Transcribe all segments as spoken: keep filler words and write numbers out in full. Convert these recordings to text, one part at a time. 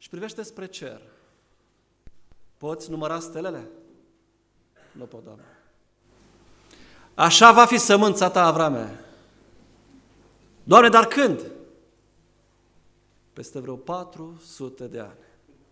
și privește spre cer. Poți număra stelele? Nu pot, Doamne. Așa va fi sămânța ta, Avrame. Doamne, dar când? Peste vreo patru sute de ani.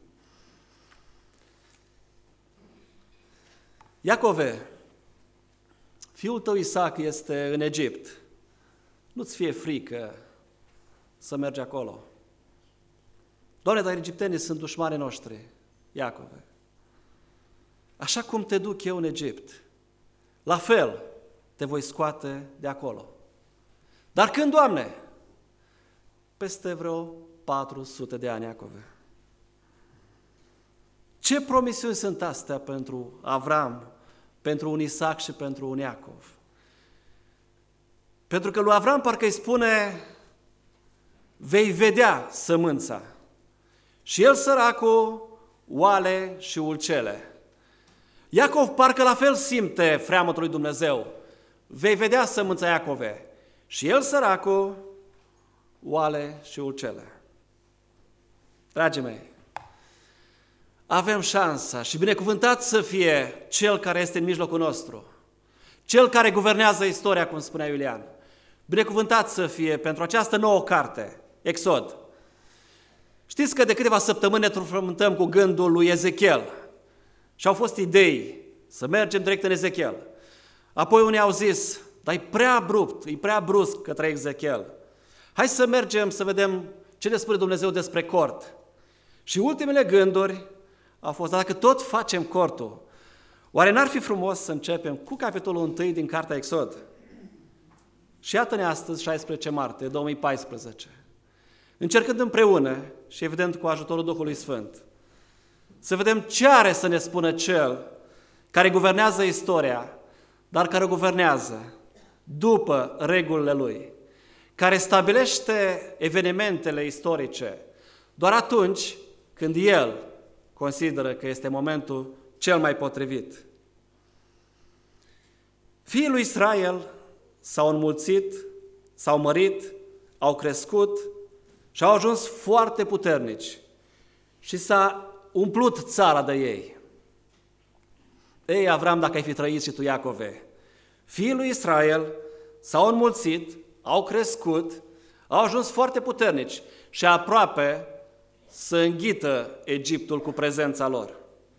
Iacove, fiul tău Isaac este în Egipt. Nu-ți fie frică să mergi acolo. Doamne, dar egiptenii sunt dușmanii noștri, Iacove. Așa cum te duc eu în Egipt, la fel te voi scoate de acolo. Dar când, Doamne? Peste vreo patru sute de ani, Iacove. Ce promisiuni sunt astea pentru Avram, pentru un Isaac și pentru un Iacov? Pentru că lui Avram parcă îi spune, vei vedea sămânța. Și el, săracul, oale și ulcele. Iacov parcă la fel simte freamătul lui Dumnezeu. Vei vedea sămânța, Iacove. Și el, săracul, oale și ulcele. Dragii mei, avem șansa și binecuvântat să fie Cel care este în mijlocul nostru, Cel care guvernează istoria, cum spunea Iulian. Binecuvântat să fie pentru această nouă carte, Exod. Știți că de câteva săptămâni ne frământăm cu gândul lui Ezechiel și au fost idei să mergem direct în Ezechiel. Apoi unii au zis, dar e prea abrupt, e prea brusc către Ezechiel. Hai să mergem să vedem ce ne spune Dumnezeu despre cort. Și ultimele gânduri au fost, dacă tot facem cortul, oare n-ar fi frumos să începem cu capitolul unu din Cartea Exod? Și iată-ne astăzi, șaisprezece martie două mii paisprezece, încercând împreună și evident cu ajutorul Duhului Sfânt, să vedem ce are să ne spună Cel care guvernează istoria, dar care o guvernează după regulile Lui, care stabilește evenimentele istorice doar atunci când El consideră că este momentul cel mai potrivit. Fiii lui Israel s-au înmulțit, s-au mărit, au crescut și au ajuns foarte puternici și s-a umplut țara de ei. Ei, Avram, dacă ai fi trăit și tu, Iacove, fiii lui Israel s-au înmulțit, au crescut, au ajuns foarte puternici și aproape să înghită Egiptul cu prezența lor.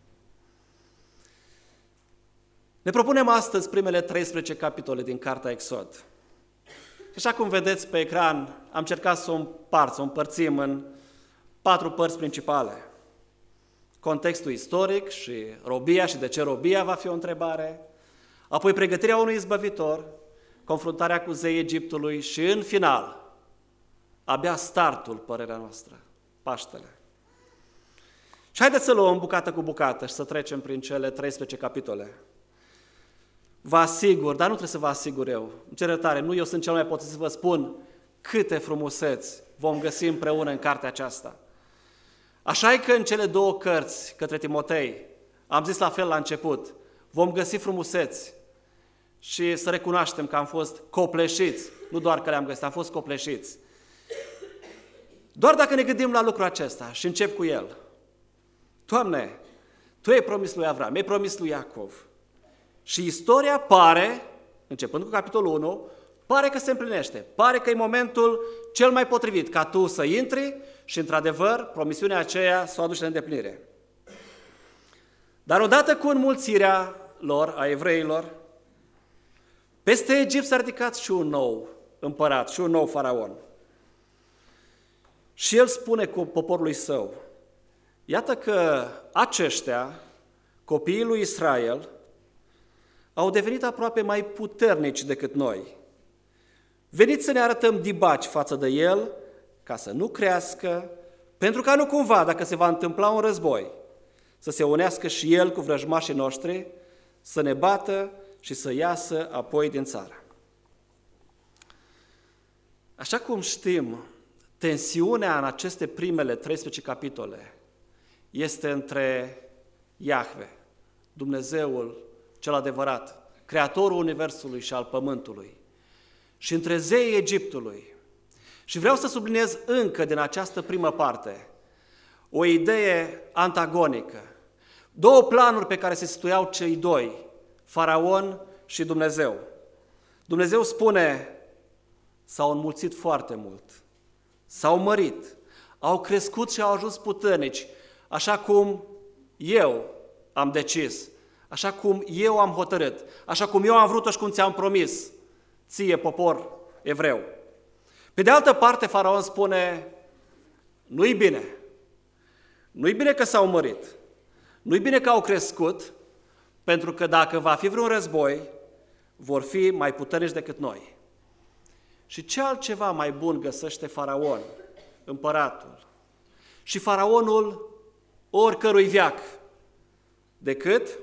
Ne propunem astăzi primele treisprezece capitole din Cartea Exod. Și așa cum vedeți pe ecran, am încercat să o împart, să o împărțim în patru părți principale. Contextul istoric și robia și de ce robia va fi o întrebare, apoi pregătirea unui izbăvitor, confruntarea cu zeii Egiptului și, în final, abia startul, părerea noastră, Paștele. Și haideți să luăm bucată cu bucată și să trecem prin cele treisprezece capitole. Vă asigur, dar nu trebuie să vă asigur eu, îmi cer iertare, nu eu sunt cel mai potrivit să vă spun câte frumuseți vom găsi împreună în cartea aceasta. Așa e că în cele două cărți către Timotei, am zis la fel la început, vom găsi frumuseți și să recunoaștem că am fost copleșiți, nu doar că le-am găsit, am fost copleșiți. Doar dacă ne gândim la lucrul acesta și încep cu el. Doamne, Tu ai promis lui Avram, ai promis lui Iacov. Și istoria pare, începând cu capitolul unu, pare că se împlinește, pare că e momentul cel mai potrivit ca tu să intri și, într-adevăr, promisiunea aceea să o aduci în îndeplinire. Dar odată cu înmulțirea lor, a evreilor, peste Egipt s-a ridicat și un nou împărat, și un nou faraon. Și el spune cu poporului său, iată că aceștia, copiii lui Israel, au devenit aproape mai puternici decât noi. Veniți să ne arătăm dibaci față de el, ca să nu crească, pentru ca nu cumva, dacă se va întâmpla un război, să se unească și el cu vrăjmașii noștri, să ne bată și să iasă apoi din țară. Așa cum știm, tensiunea în aceste primele treisprezece capitole este între Iahve, Dumnezeul cel adevărat, Creatorul Universului și al Pământului, și între zeii Egiptului. Și vreau să subliniez încă din această primă parte o idee antagonică. Două planuri pe care se situiau cei doi, Faraon și Dumnezeu. Dumnezeu spune, s-au înmulțit foarte mult, s-au mărit, au crescut și au ajuns puternici, așa cum eu am decis, așa cum eu am hotărât, așa cum eu am vrut-o și cum ți-am promis, ție, popor evreu. Pe de altă parte, Faraon spune, nu-i bine, nu-i bine că s-au mărit, nu-i bine că au crescut, pentru că dacă va fi vreun război, vor fi mai puternici decât noi. Și ce altceva mai bun găsește Faraon, împăratul, și faraonul oricărui veac, decât,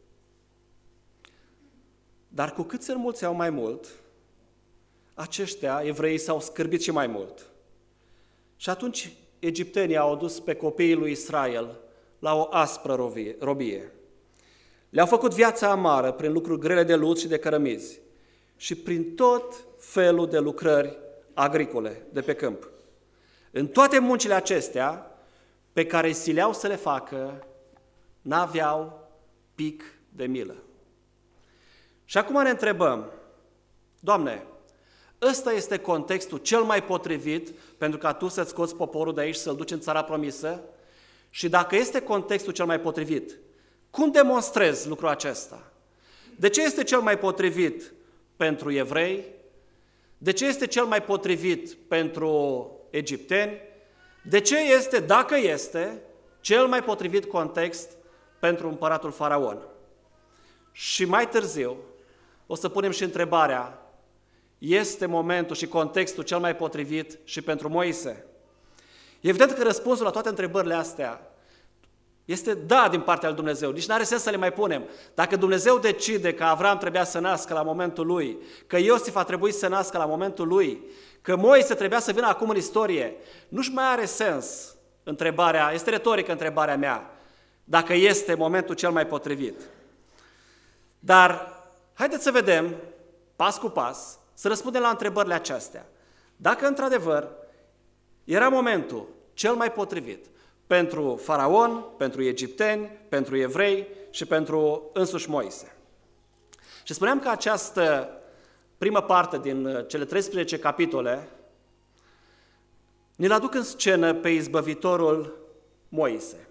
dar cu cât se înmulțeau mai mult, aceștia, evreii, s-au scârbit și mai mult. Și atunci egiptenii au adus pe copiii lui Israel la o aspră robie. Le-au făcut viața amară prin lucruri grele de lut și de cărămizi și prin tot felul de lucrări agricole de pe câmp. În toate muncile acestea, pe care îi sileau să le facă, n-aveau pic de milă. Și acum ne întrebăm, Doamne, ăsta este contextul cel mai potrivit pentru ca Tu să-ți scoți poporul de aici, să-l duci în țara promisă? Și dacă este contextul cel mai potrivit, cum demonstrezi lucrul acesta? De ce este cel mai potrivit pentru evrei? De ce este cel mai potrivit pentru egipteni? De ce este, dacă este, cel mai potrivit context pentru împăratul Faraon? Și mai târziu o să punem și întrebarea, este momentul și contextul cel mai potrivit și pentru Moise? E evident că răspunsul la toate întrebările astea este da din partea lui Dumnezeu, nici nu are sens să le mai punem. Dacă Dumnezeu decide că Avram trebuia să nască la momentul lui, că Iosif a trebuit să nască la momentul lui, că Moise trebuia să vină acum în istorie, nu-și mai are sens întrebarea, este retorică întrebarea mea, dacă este momentul cel mai potrivit. Dar haideți să vedem, pas cu pas, să răspundem la întrebările acestea. Dacă într-adevăr era momentul cel mai potrivit pentru Faraon, pentru egipteni, pentru evrei și pentru însuși Moise. Și spuneam că această primă parte din cele treisprezece capitole ne-l aduc în scenă pe izbăvitorul Moise.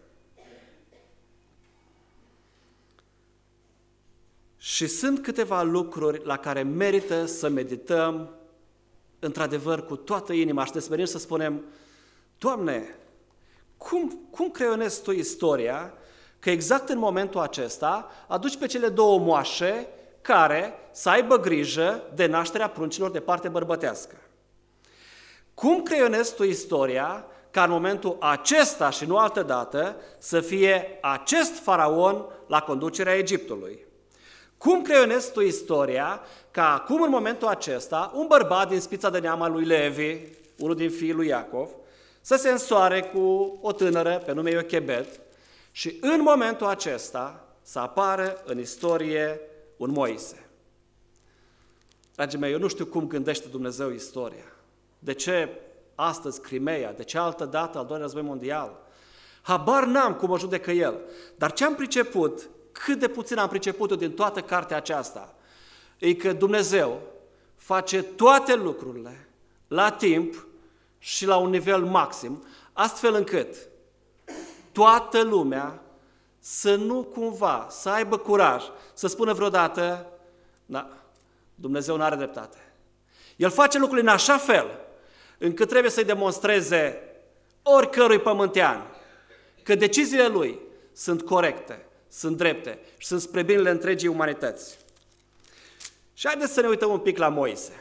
Și sunt câteva lucruri la care merită să medităm într-adevăr cu toată inima și de smerim să spunem, Doamne, cum, cum creionezi Tu istoria că exact în momentul acesta aduci pe cele două moașe care să aibă grijă de nașterea pruncilor de parte bărbătească? Cum creionezi Tu istoria ca în momentul acesta și nu altă dată să fie acest faraon la conducerea Egiptului? Cum creionezi Tu istoria ca acum în momentul acesta un bărbat din spița de neam al lui Levi, unul din fiii lui Iacov, să se însoare cu o tânără pe nume Iochebed și în momentul acesta să apară în istorie un Moise? Dragii mei, eu nu știu cum gândește Dumnezeu istoria. De ce astăzi Crimea? De ce altă dată al doilea război mondial? Habar n-am cum o judecă El. Dar ce am priceput, cât de puțin am priceput-o din toată cartea aceasta, e că Dumnezeu face toate lucrurile la timp și la un nivel maxim, astfel încât toată lumea să nu cumva, să aibă curaj, să spună vreodată, da, Dumnezeu nu are dreptate. El face lucrurile în așa fel, încât trebuie să-i demonstreze oricărui pământean că deciziile lui sunt corecte, sunt drepte și sunt spre binele întregii umanități. Și haideți să ne uităm un pic la Moise.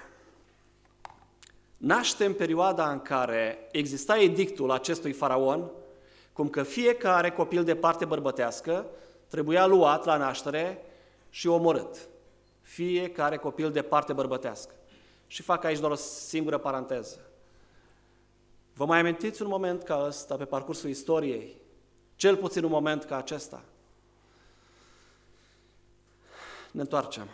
Naște în perioada în care exista edictul acestui faraon, cum că fiecare copil de parte bărbătească trebuia luat la naștere și omorât. Fiecare copil de parte bărbătească. Și fac aici doar o singură paranteză. Vă mai amintiți un moment ca ăsta pe parcursul istoriei? Cel puțin un moment ca acesta. Ne întoarcem.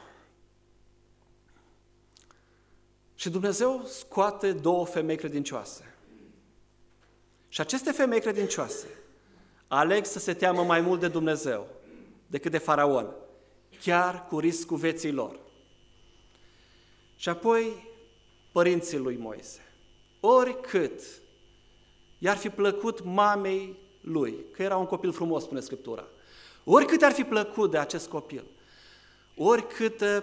Și Dumnezeu scoate două femei credincioase. Și aceste femei credincioase aleg să se teamă mai mult de Dumnezeu decât de Faraon, chiar cu riscul vieții lor. Și apoi părinții lui Moise. Oricât i-ar fi plăcut mamei lui, că era un copil frumos, spune Scriptura, oricât ar fi plăcut de acest copil, oricâtă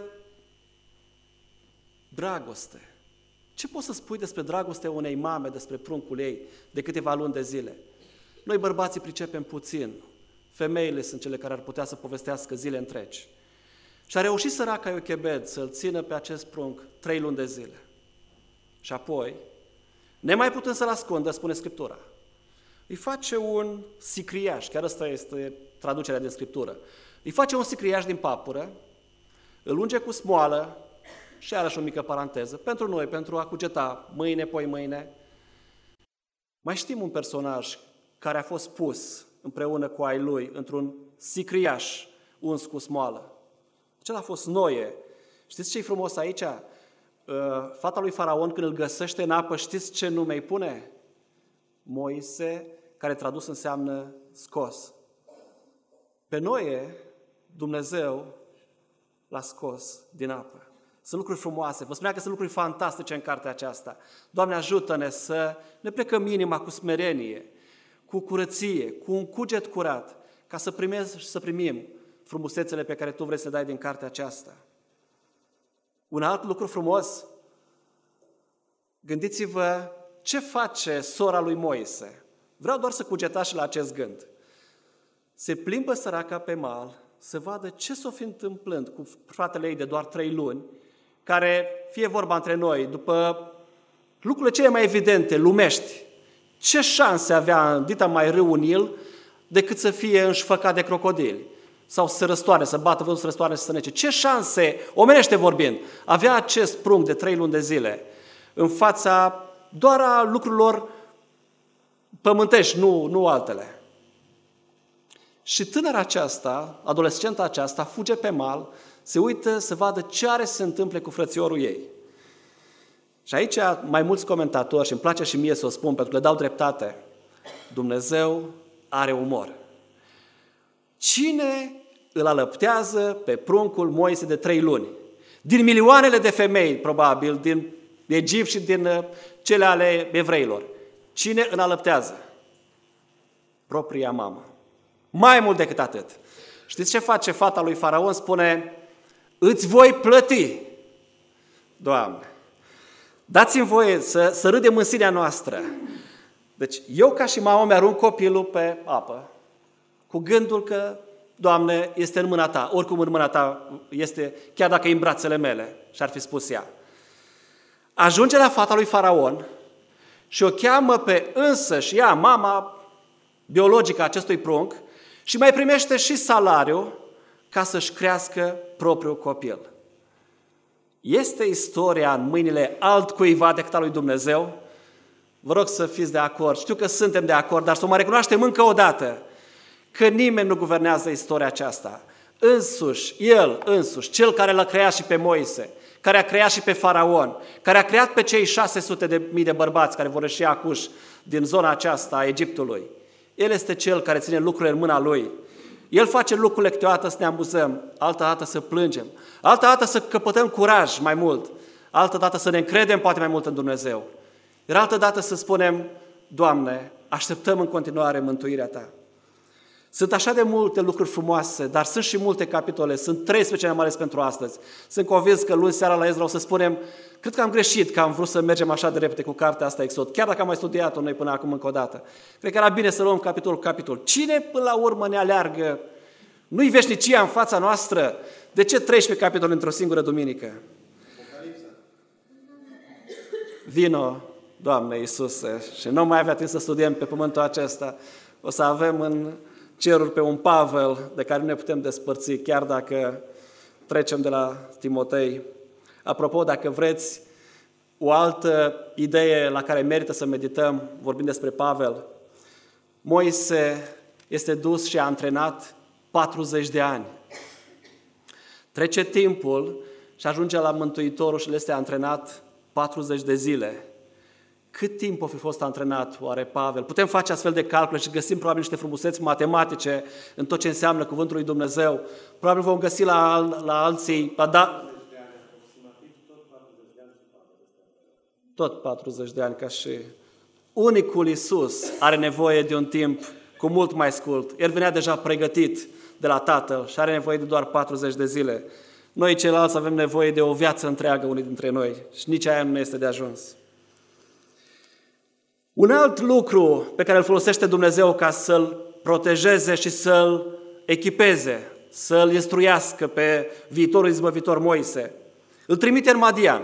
dragoste. Ce poți să spui despre dragostea unei mame, despre pruncul ei, de câteva luni de zile? Noi bărbații pricepem puțin, femeile sunt cele care ar putea să povestească zile întregi. Și a reușit săraca Iochebed să-l țină pe acest prunc trei luni de zile. Și apoi, nemai putând să-l ascundă, spune Scriptura, îi face un sicriaș, chiar asta este traducerea din Scriptură, îi face un sicriaș din papură, îl unge cu smoală, și iarăși o mică paranteză, pentru noi, pentru a cugeta mâine, poi mâine. Mai știm un personaj care a fost pus împreună cu ai lui într-un sicriaș uns cu smoală. Acela a fost Noe. Știți ce e frumos aici? Fata lui Faraon, când îl găsește în apă, știți ce nume îi pune? Moise, care tradus înseamnă scos. Pe Noe, Dumnezeu l-a scos din apă. Sunt lucruri frumoase. Vă spuneam că sunt lucruri fantastice în cartea aceasta. Doamne, ajută-ne să ne plecăm inima cu smerenie, cu curăție, cu un cuget curat, ca să primezi și să primim frumusețele pe care Tu vrei să le dai din cartea aceasta. Un alt lucru frumos, gândiți-vă ce face sora lui Moise. Vreau doar să cugetați și la acest gând. Se plimbă săraca pe mal să vadă ce s-o fi întâmplând cu fratele ei de doar trei luni, care, fie vorba între noi, după lucrurile cele mai evidente, lumești, ce șanse avea dita mai râu în Nil decât să fie înșfăcat de crocodili sau să se răstoarne, să bată vântul, să răstoarne și să nece. Ce șanse, omenește vorbind, avea acest prunc de trei luni de zile în fața doar a lucrurilor pământești, nu, nu altele. Și tânăra aceasta, adolescenta aceasta, fuge pe mal, se uită să vadă ce are să se întâmple cu frățiorul ei. Și aici mai mulți comentatori, și îmi place și mie să o spun, pentru că le dau dreptate, Dumnezeu are umor. Cine îl alăptează pe pruncul Moise de trei luni? Din milioanele de femei, probabil, din Egipt și din cele ale evreilor. Cine îl alăptează? Propria mamă. Mai mult decât atât. Știți ce face fata lui Faraon? Spune, îți voi plăti, Doamne. Dați-mi voie să, să râdem în sinea noastră. Deci eu ca și mamă mi-arunc copilul pe apă, cu gândul că, Doamne, este în mâna Ta, oricum în mâna Ta este, chiar dacă e în brațele mele, și-ar fi spus ea. Ajunge la fata lui Faraon și o cheamă pe însăși ea, mama biologică a acestui prunc, și mai primește și salariu ca să-și crească propriul copil. Este istoria în mâinile altcuiva decât a lui Dumnezeu? Vă rog să fiți de acord. Știu că suntem de acord, dar să mă recunoaștem încă o dată că nimeni nu guvernează istoria aceasta. Însuși, El însuși, Cel care l-a creat și pe Moise, care a creat și pe Faraon, care a creat pe cei șase sute de mii de bărbați care vor ieși acuși din zona aceasta a Egiptului. El este Cel care ține lucrurile în mâna Lui. El face lucrurile câteodată să ne amuzăm, altă dată să plângem, altă dată să căpătăm curaj mai mult, altă dată să ne încredem poate mai mult în Dumnezeu, iar altă dată să spunem, Doamne, așteptăm în continuare mântuirea Ta. Sunt așa de multe lucruri frumoase, dar sunt și multe capitole, sunt treisprezece am ales pentru astăzi. Sunt convins că luni seara la Ezra o să spunem, cred că am greșit că am vrut să mergem așa de repede cu cartea asta Exod, chiar dacă am mai studiat-o noi până acum încă o dată. Cred că era bine să luăm capitol cu capitol. Cine până la urmă ne aleargă? Nu-i veșnicia în fața noastră? De ce treisprezece capitole într-o singură duminică? Apocalipsa. Vino, Doamne Iisuse, și nu mai avea timp să studiem pe pământul acesta. O să avem în ceruri pe un Pavel de care nu ne putem despărți, chiar dacă trecem de la Timotei. Apropo, dacă vreți o altă idee la care merită să medităm, vorbind despre Pavel, Moise este dus și a antrenat patruzeci de ani. Trece timpul și ajunge la Mântuitorul și le este antrenat patruzeci de zile. Cât timp a fi fost antrenat oare Pavel? Putem face astfel de calcule și găsim probabil niște frumuseți matematice în tot ce înseamnă cuvântul lui Dumnezeu. Probabil vom găsi la, la alții, la da... tot patruzeci de ani ca și unicul Iisus are nevoie de un timp cu mult mai scurt. El venea deja pregătit de la Tatăl și are nevoie de doar patruzeci de zile. Noi ceilalți avem nevoie de o viață întreagă, unii dintre noi, și nici aia nu este de ajuns. Un alt lucru pe care îl folosește Dumnezeu ca să-l protejeze și să-l echipeze, să-l instruiască pe viitorul izbăvitor Moise, îl trimite în Madian.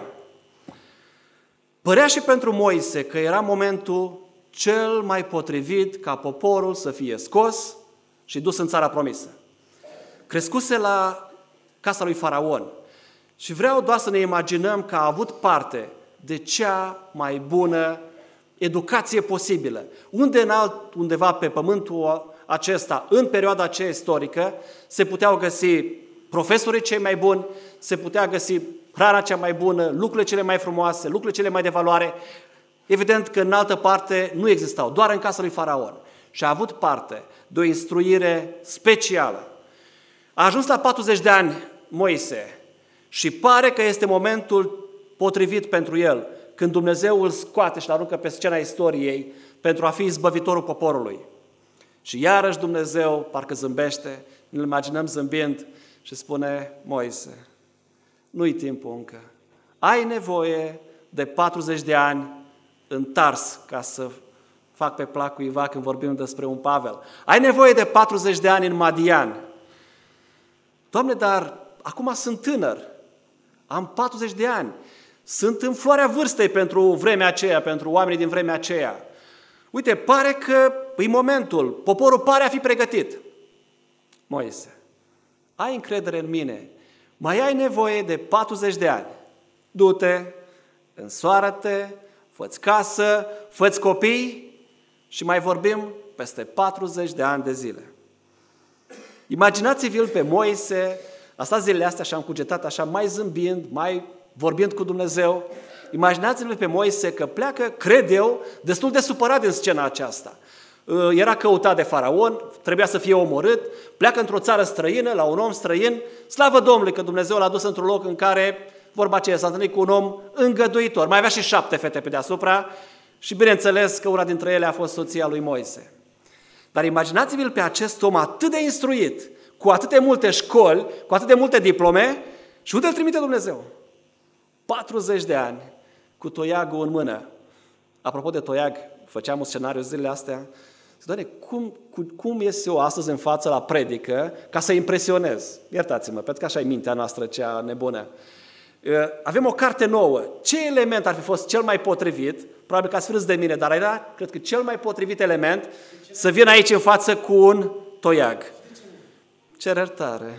Părea și pentru Moise că era momentul cel mai potrivit ca poporul să fie scos și dus în țara promisă. Crescuse la casa lui Faraon și vreau doar să ne imaginăm că a avut parte de cea mai bună educație posibilă. Unde în alt, undeva pe pământul acesta, în perioada aceea istorică, se puteau găsi profesorii cei mai buni, se putea găsi hrana cea mai bună, lucrurile cele mai frumoase, lucrurile cele mai de valoare. Evident că în altă parte nu existau, doar în casa lui Faraon. Și a avut parte de o instruire specială. A ajuns la patruzeci de ani Moise și pare că este momentul potrivit pentru el, când Dumnezeu îl scoate și îl aruncă pe scena istoriei pentru a fi izbăvitorul poporului. Și iarăși Dumnezeu parcă zâmbește, ne imaginăm zâmbind și spune: Moise, nu-i timpul încă. Ai nevoie de patruzeci de ani în Tars, ca să fac pe plac cuiva când vorbim despre un Pavel. Ai nevoie de patruzeci de ani în Madian. Doamne, dar acum sunt tânăr, am patruzeci de ani, sunt în floarea vârstei pentru vremea aceea, pentru oamenii din vremea aceea. Uite, pare că e momentul, poporul pare a fi pregătit. Moise, ai încredere în mine, mai ai nevoie de patruzeci de ani. Du-te, însoară-te, fă-ți casă, fă-ți copii și mai vorbim peste patruzeci de ani de zile. Imaginați-vi-l pe Moise, a stat zilele astea și am cugetat așa, mai zâmbind, mai vorbind cu Dumnezeu. Imaginați-vă pe Moise că pleacă, cred eu, destul de supărat din scena aceasta. Era căutat de Faraon, trebuia să fie omorât, pleacă într-o țară străină, la un om străin, slavă Domnului că Dumnezeu l-a dus într-un loc în care, vorba aceea, s-a întâlnit cu un om îngăduitor. Mai avea și șapte fete pe deasupra și bineînțeles că una dintre ele a fost soția lui Moise. Dar imaginați-vă pe acest om atât de instruit, cu atât de multe școli, cu atât de multe diplome, și unde îl trimite Dumnezeu? patruzeci de ani, cu toiagul în mână. Apropo de toiag, făceam un scenariu zilele astea. Doamne, cum, cum ies eu astăzi în față la predică ca să impresionez? Iertați-mă, pentru că așa e mintea noastră cea nebună. Avem o carte nouă. Ce element ar fi fost cel mai potrivit? Probabil că ați fi râs de mine, dar era, cred că, cel mai potrivit element să vin aici în față cu un toiag. Ce iertare!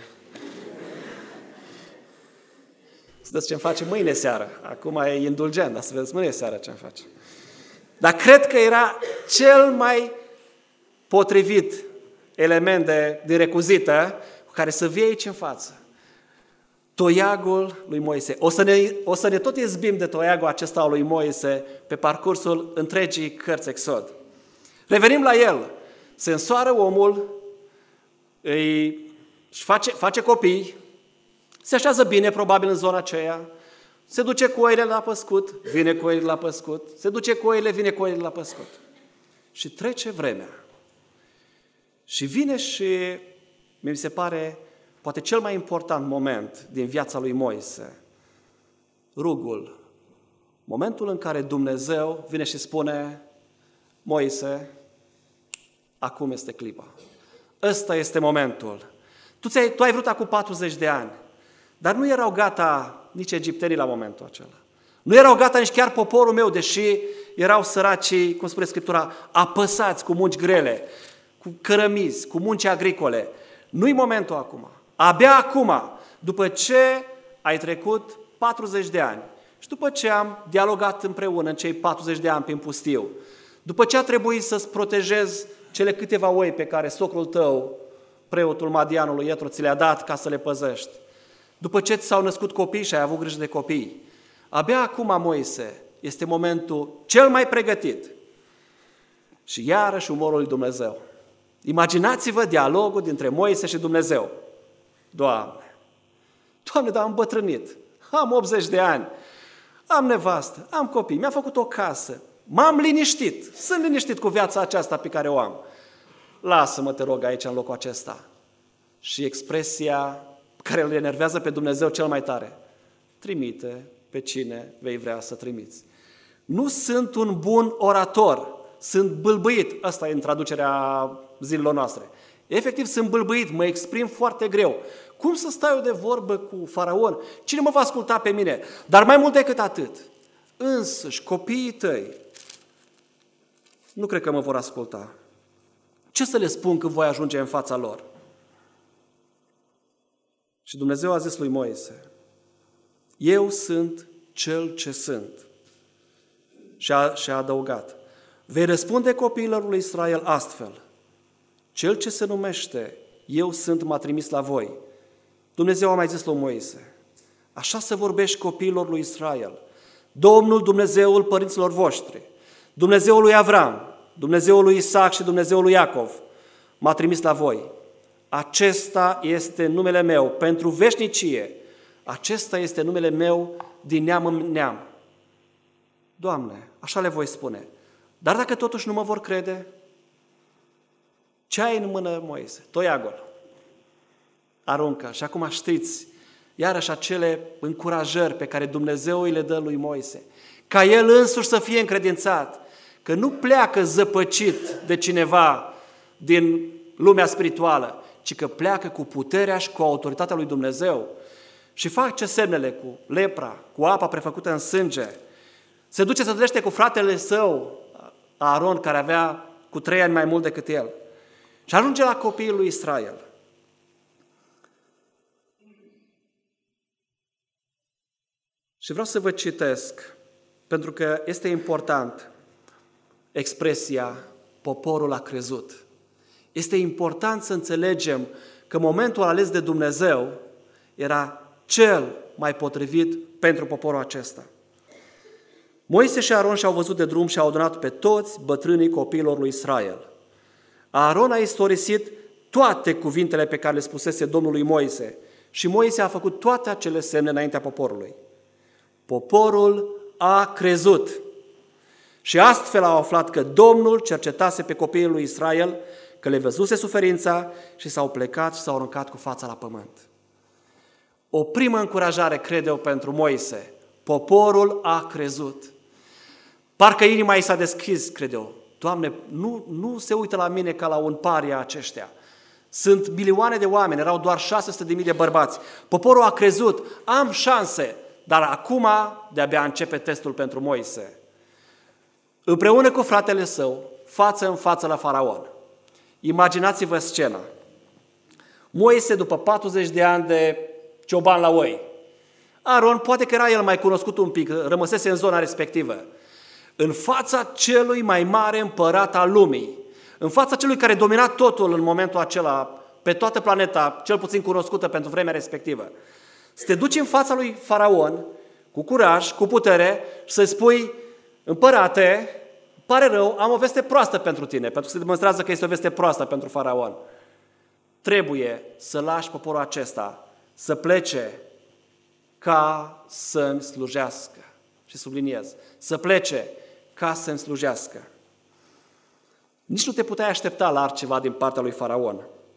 Să vedeți ce-mi face mâine seară. Acum e indulgent, dar să vedeți mâine seară ce-mi face. Dar cred că era cel mai potrivit element de, de recuzită cu care să vii aici în față. Toiagul lui Moise. O să, ne, o să ne tot izbim de toiagul acesta al lui Moise pe parcursul întregii cărți Exod. Revenim la el. Se însoară omul, îi face, face copii, se așează bine probabil în zona aceea, se duce cu oile la păscut, vine cu oile la păscut, se duce cu oile, vine cu oile la păscut. Și trece vremea. Și vine și, mi se pare, poate cel mai important moment din viața lui Moise, rugul. Momentul în care Dumnezeu vine și spune: Moise, acum este clipa. Ăsta este momentul. Tu, ți-ai, tu ai vrut acum patruzeci de ani, dar nu erau gata nici egiptenii la momentul acela. Nu erau gata nici chiar poporul meu, deși erau săracii, cum spune Scriptura, apăsați cu munci grele, cu cărămizi, cu munci agricole. Nu-i momentul acum. Abia acum, după ce ai trecut patruzeci de ani și după ce am dialogat împreună în cei patruzeci de ani prin pustiu, după ce a trebuit să-ți protejezi cele câteva oi pe care socrul tău, preotul Madianului Ietro, ți le-a dat ca să le păzești, după ce ți s-au născut copii și ai avut grijă de copii, abia acum, Moise, este momentul cel mai pregătit. Și iarăși umorul lui Dumnezeu. Imaginați-vă dialogul dintre Moise și Dumnezeu. Doamne, Doamne, dar am îmbătrânit, am optzeci de ani, am nevastă, am copii, mi-a făcut o casă, m-am liniștit, sunt liniștit cu viața aceasta pe care o am. Lasă-mă, te rog, aici în locul acesta. Și expresia care îl enervează pe Dumnezeu cel mai tare: trimite pe cine vei vrea să trimiți. Nu sunt un bun orator, sunt bâlbâit. Asta e în traducerea zilelor noastre. Efectiv, sunt bâlbâit, mă exprim foarte greu. Cum să stau eu de vorbă cu Faraon? Cine mă va asculta pe mine? Dar mai mult decât atât, însăși copiii tăi nu cred că mă vor asculta. Ce să le spun când voi ajunge în fața lor? Și Dumnezeu a zis lui Moise: eu sunt cel ce sunt. Și a, și a adăugat: vei răspunde copiilor lui Israel astfel: cel ce se numește eu sunt m-a trimis la voi. Dumnezeu a mai zis lui Moise: așa să vorbești copiilor lui Israel: Domnul Dumnezeul părinților voștri, Dumnezeul lui Avram, Dumnezeul lui Isaac și Dumnezeul lui Iacov m-a trimis la voi. Acesta este numele meu pentru veșnicie. Acesta este numele meu din neam în neam. Doamne, așa le voi spune. Dar dacă totuși nu mă vor crede, ce ai în mână, Moise? Toiagul. Aruncă. Și acum știți, iarăși acele încurajări pe care Dumnezeu îi le dă lui Moise, ca el însuși să fie încredințat, că nu pleacă zăpăcit de cineva din lumea spirituală, ci că pleacă cu puterea și cu autoritatea lui Dumnezeu și face semnele cu lepra, cu apa prefăcută în sânge. Se duce să trăiește cu fratele său, Aaron, care avea cu trei ani mai mult decât el. Și ajunge la copiii lui Israel. Și vreau să vă citesc, pentru că este important, expresia poporul a crezut. Este important să înțelegem că momentul ales de Dumnezeu era cel mai potrivit pentru poporul acesta. Moise și Aaron și-au văzut de drum și au adunat pe toți bătrânii copiilor lui Israel. Aaron a istorisit toate cuvintele pe care le spusese Domnul lui Moise și Moise a făcut toate acele semne înaintea poporului. Poporul a crezut și astfel au aflat că Domnul cercetase pe copiii lui Israel, că le văzuse suferința și s-au plecat și s-au aruncat cu fața la pământ. O primă încurajare, cred eu, pentru Moise: poporul a crezut. Parcă inima i s-a deschis, cred eu. Doamne, nu, nu se uită la mine ca la un paria aceștia. Sunt milioane de oameni, erau doar șase sute de mii de bărbați. Poporul a crezut, am șanse, dar acum de-abia începe testul pentru Moise. Împreună cu fratele său, față în față la Faraon. Imaginați-vă scena. Moise, după patruzeci de ani de cioban la oi. Aaron, poate că era el mai cunoscut un pic, rămăsese în zona respectivă. În fața celui mai mare împărat al lumii, în fața celui care domina totul în momentul acela, pe toată planeta, cel puțin cunoscută pentru vremea respectivă. Să te duci în fața lui Faraon, cu curaj, cu putere, și să-i spui: împărate, pare rău, am o veste proastă pentru tine, pentru că se demonstrează că este o veste proastă pentru Faraon. Trebuie să lași poporul acesta să plece ca să-mi slujească. Și subliniez, să plece ca să-mi slujească. Nici nu te puteai aștepta la altceva din partea lui Faraon.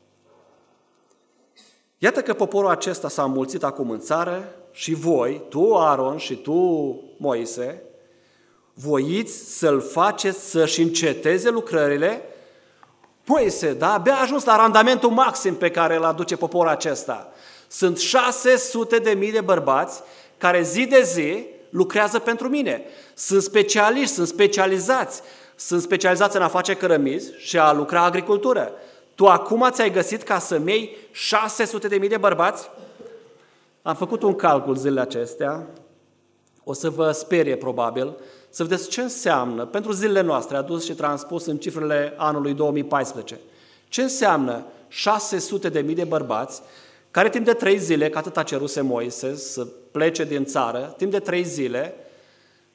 Iată că poporul acesta s-a înmulțit acum în țară și voi, tu, Aaron, și tu, Moise, voiți să-l faceți să-și înceteze lucrările. Moise, da, abia a ajuns la randamentul maxim pe care îl aduce poporul acesta. Sunt șase sute de mii de bărbați care zi de zi lucrează pentru mine. Sunt specialiști, sunt specializați, sunt specializați în a face cărămizi și a lucra agricultură. Tu acum ți-ai găsit ca să-mi iei șase sute de mii de bărbați? Am făcut un calcul zilele acestea, o să vă sperie probabil, să vedeți ce înseamnă pentru zilele noastre, adus și transpus în cifrele anului două mii paisprezece. Ce înseamnă șase sute de mii de bărbați care timp de trei zile, că atât a ceruse Moise să plece din țară, timp de trei zile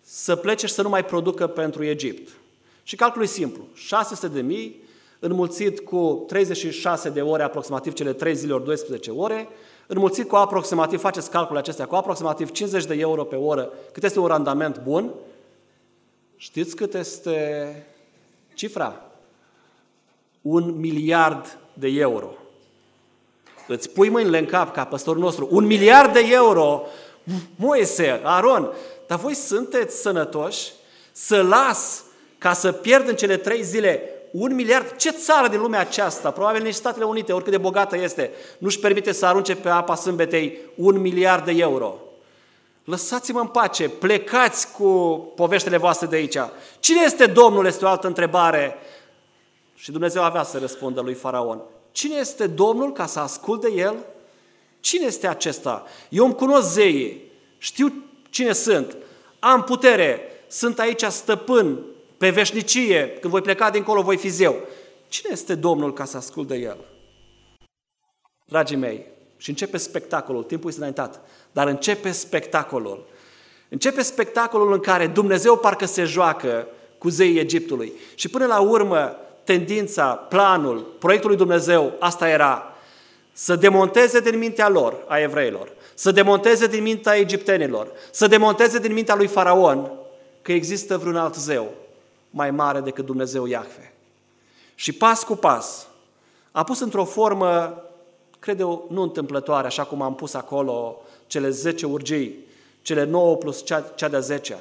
să plece și să nu mai producă pentru Egipt. Și calculul e simplu. șase sute de mii înmulțit cu treizeci și șase de ore, aproximativ cele trei zile ori doisprezece ore, înmulțit cu aproximativ, faceți calculul acestea, cu aproximativ cincizeci de euro pe oră, cât este un randament bun. Știți cât este cifra? Un miliard de euro. Îți pui mâinile în cap ca păstorul nostru. Un miliard de euro! Moise, Aron, dar voi sunteți sănătoși să las ca să pierd în cele trei zile un miliard? Ce țară din lumea aceasta, probabil nici Statele Unite, oricât de bogată este, nu-și permite să arunce pe apa sâmbetei un miliard de euro? Lăsați-mă în pace, plecați cu poveștile voastre de aici. Cine este Domnul? Este o altă întrebare. Și Dumnezeu avea să răspundă lui Faraon. Cine este Domnul ca să ascult de el? Cine este acesta? Eu îmi cunosc zeii, știu cine sunt, am putere, sunt aici stăpân pe veșnicie, când voi pleca dincolo voi fi zeu. Cine este Domnul ca să ascult de el? Dragii mei, și începe spectacolul, timpul este înaintat, dar începe spectacolul. Începe spectacolul în care Dumnezeu parcă se joacă cu zeii Egiptului. Și până la urmă, tendința, planul, proiectul lui Dumnezeu, asta era, să demonteze din mintea lor, a evreilor, să demonteze din mintea egiptenilor, să demonteze din mintea lui Faraon că există vreun alt zeu mai mare decât Dumnezeu Iahve. Și pas cu pas a pus într-o formă, cred eu, nu întâmplătoare, așa cum am pus acolo cele zece urgii, cele nouă plus cea, cea de-a zecea.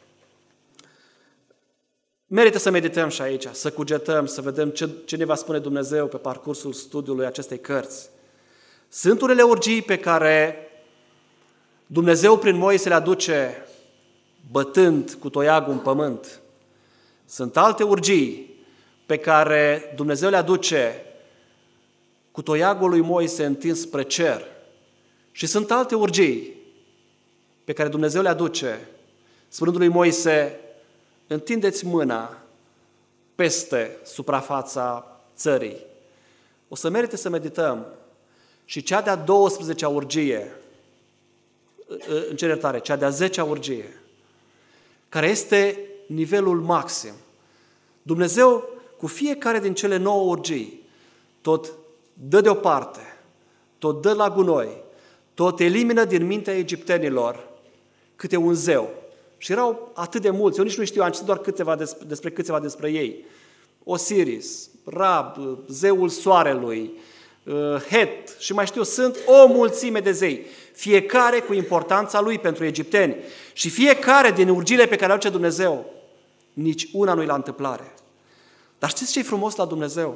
Merită să medităm și aici, să cugetăm, să vedem ce, ce ne va spune Dumnezeu pe parcursul studiului acestei cărți. Sunt unele urgii pe care Dumnezeu prin Moise le aduce bătând cu toiagul în pământ. Sunt alte urgii pe care Dumnezeu le aduce cu toiagul lui Moise întins spre cer. Și sunt alte urgii pe care Dumnezeu le aduce spunându-lui Moise: întindeți mâna peste suprafața țării. O să merite să medităm. Și cea de-a douăsprezecea urgie, în cer iertare, cea de-a zecea urgie, care este nivelul maxim. Dumnezeu, cu fiecare din cele nouă urgii, tot dă deoparte, tot dă la gunoi, tot elimină din mintea egiptenilor câte un zeu. Și erau atât de mulți, eu nici nu știu, am citit doar câteva despre, despre câteva despre ei. Osiris, Rab, zeul soarelui, Het și mai știu, sunt o mulțime de zei, fiecare cu importanța lui pentru egipteni. Și fiecare din urgiile pe care le aduce Dumnezeu, nici una nu-i la întâmplare. Dar știți ce e frumos la Dumnezeu?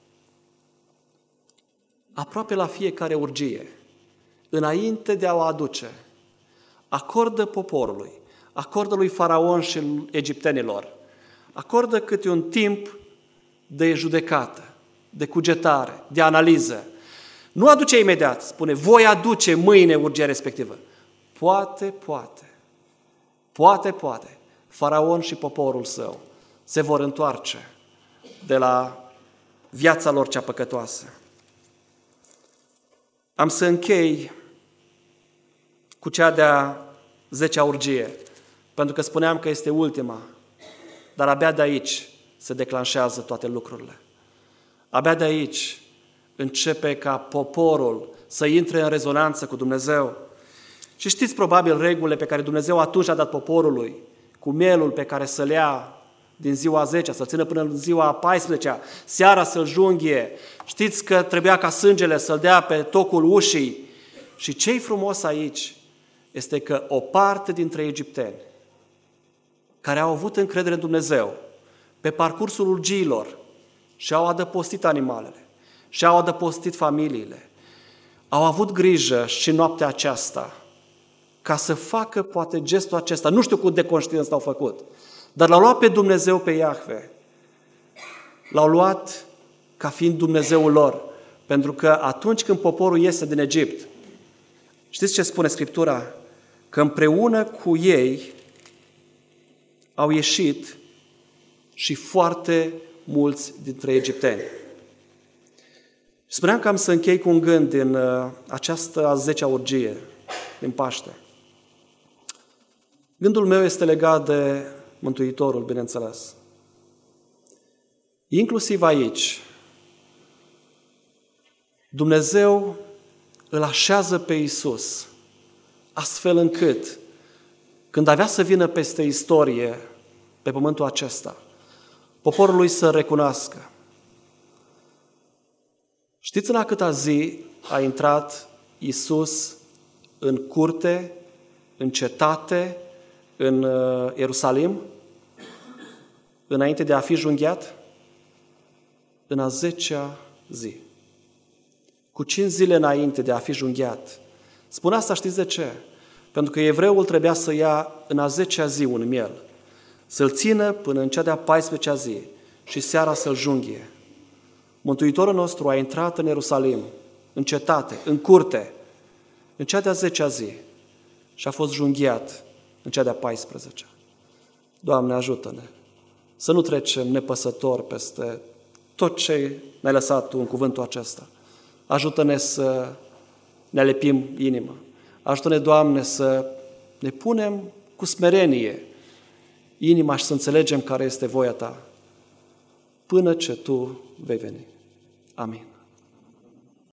Aproape la fiecare urgie, înainte de a o aduce, acordă poporului, acordă lui Faraon și egiptenilor, acordă câte un timp de judecată, de cugetare, de analiză. Nu aduce imediat, spune, voi aduce mâine urgia respectivă. Poate, poate, poate, poate, Faraon și poporul său se vor întoarce de la viața lor cea păcătoasă. Am să închei cu cea de-a zecea urgie, pentru că spuneam că este ultima, dar abia de aici se declanșează toate lucrurile. Abia de aici începe ca poporul să intre în rezonanță cu Dumnezeu. Și știți probabil regulile pe care Dumnezeu atunci a dat poporului, cu mielul pe care să-l ia din ziua a zecea, să-l țină până în ziua a paisprezecea, seara să-l junghie. Știți că trebuia ca sângele să-l dea pe tocul ușii. Și ce-i frumos aici este că o parte dintre egipteni care au avut încredere în Dumnezeu pe parcursul urgiilor și-au adăpostit animalele, și-au adăpostit familiile, au avut grijă și noaptea aceasta ca să facă poate gestul acesta. Nu știu cum de conștiință l-au făcut, dar l-au luat pe Dumnezeu, pe Iahve. L-au luat ca fiind Dumnezeul lor, pentru că atunci când poporul iese din Egipt, știți ce spune Scriptura? Că împreună cu ei au ieșit și foarte mulți dintre egipteni. Spuneam că am să închei cu un gând din această a zecea urgie, din Paște. Gândul meu este legat de Mântuitorul, bineînțeles. Inclusiv aici, Dumnezeu îl așează pe Iisus, astfel încât, când avea să vină peste istorie, pe pământul acesta, poporul lui să recunoască. Știți în a câta zi a intrat Iisus în curte, în cetate, în Ierusalim, înainte de a fi junghiat? În a zecea zi. Cu cinci zile înainte de a fi junghiat. Spun asta, știți de ce? Pentru că evreul trebuia să ia în a zecea zi un miel, să-l țină până în cea de-a paisprezecea zi și seara să-l junghie. Mântuitorul nostru a intrat în Ierusalim, în cetate, în curte, în cea de-a zecea zi și a fost junghiat în cea de-a paisprezecea. Doamne, ajută-ne să nu trecem nepăsător peste tot ce ne-ai lăsat Tu în cuvântul acesta. Ajută-ne să ne alepim inima. Ajută-ne, Doamne, să ne punem cu smerenie inima și să înțelegem care este voia Ta, până ce Tu vei veni. Amin.